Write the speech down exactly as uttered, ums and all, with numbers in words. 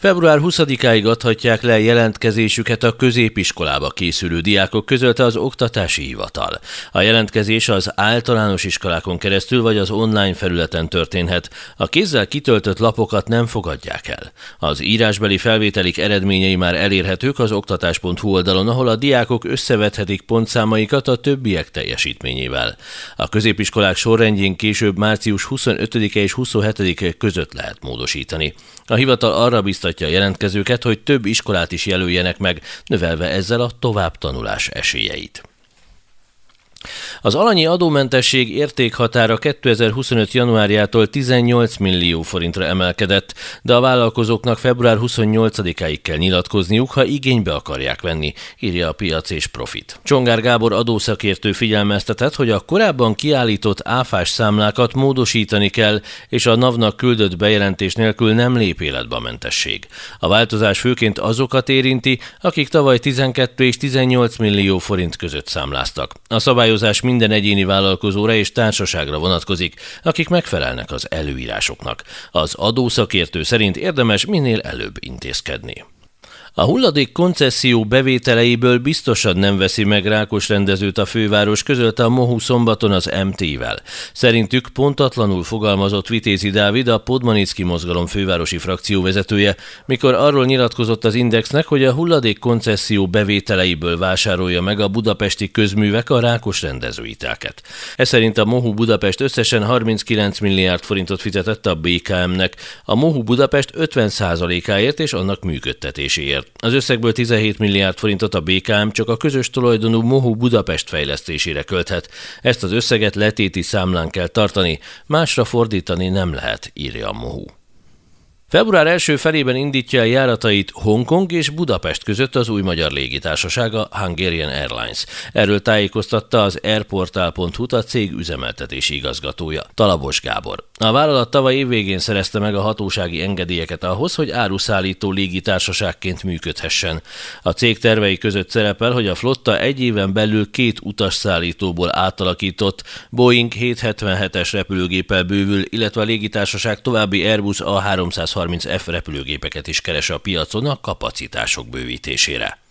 február huszadikáig adhatják le jelentkezésüket a középiskolába készülő diákok, közölte az Oktatási Hivatal. A jelentkezés az általános iskolákon keresztül vagy az online felületen történhet. A kézzel kitöltött lapokat nem fogadják el. Az írásbeli felvételik eredményei már elérhetők az oktatás pont hu oldalon, ahol a diákok összevethetik pontszámaikat a többiek teljesítményével. A középiskolák sorrendjén később március huszonötödike és huszonhetedike között lehet módosítani. A hivatal arra biztatja a jelentkezőket, hogy több iskolát is jelöljenek meg, növelve ezzel a továbbtanulás esélyeit. Az alanyi adómentesség értékhatára kétezer-huszonöt januárjától tizennyolc millió forintra emelkedett, de a vállalkozóknak február huszonnyolcadikáig kell nyilatkozniuk, ha igénybe akarják venni, írja a Piac és Profit. Csongár Gábor adószakértő figyelmeztetett, hogy a korábban kiállított áfás számlákat módosítani kell, és a NAV-nak küldött bejelentés nélkül nem lép életbe a mentesség. A változás főként azokat érinti, akik tavaly tizenkét és tizennyolc millió forint között számláztak. A szabályozás minden egyéni vállalkozóra és társaságra vonatkozik, akik megfelelnek az előírásoknak. Az adószakértő szerint érdemes minél előbb intézkedni. A hulladék koncesszió bevételeiből biztosan nem veszi meg Rákosrendezőt a főváros, közölte a MOHU szombaton az em té-vel. Szerintük pontatlanul fogalmazott Vitézi Dávid, a Podmanicki mozgalom fővárosi frakcióvezetője, mikor arról nyilatkozott az Indexnek, hogy a hulladék koncesszió bevételeiből vásárolja meg a budapesti közművek a Rákosrendezői telket. Ez szerint a MOHU Budapest összesen harminckilenc milliárd forintot fizetett a bé ká em-nek, a MOHU Budapest ötven százalékáért és annak működtetéséért. Az összegből tizenhét milliárd forintot a bé ká em csak a közös tulajdonú MOHU Budapest fejlesztésére költhet. Ezt az összeget letéti számlán kell tartani, másra fordítani nem lehet, írja a MOHU. Február első felében indítja el járatait Hongkong és Budapest között az új magyar légitársaság, a Hungarian Airlines. Erről tájékoztatta az airportal pont hu a cég üzemeltetési igazgatója, Talabos Gábor. A vállalat tavaly évvégén szerezte meg a hatósági engedélyeket ahhoz, hogy áruszállító légitársaságként működhessen. A cég tervei között szerepel, hogy a flotta egy éven belül két utasszállítóból átalakított Boeing hétszázhetvenhetes repülőgéppel bővül, illetve a légitársaság további Airbus á háromszázharminc ef repülőgépeket is keres a piacon a kapacitások bővítésére.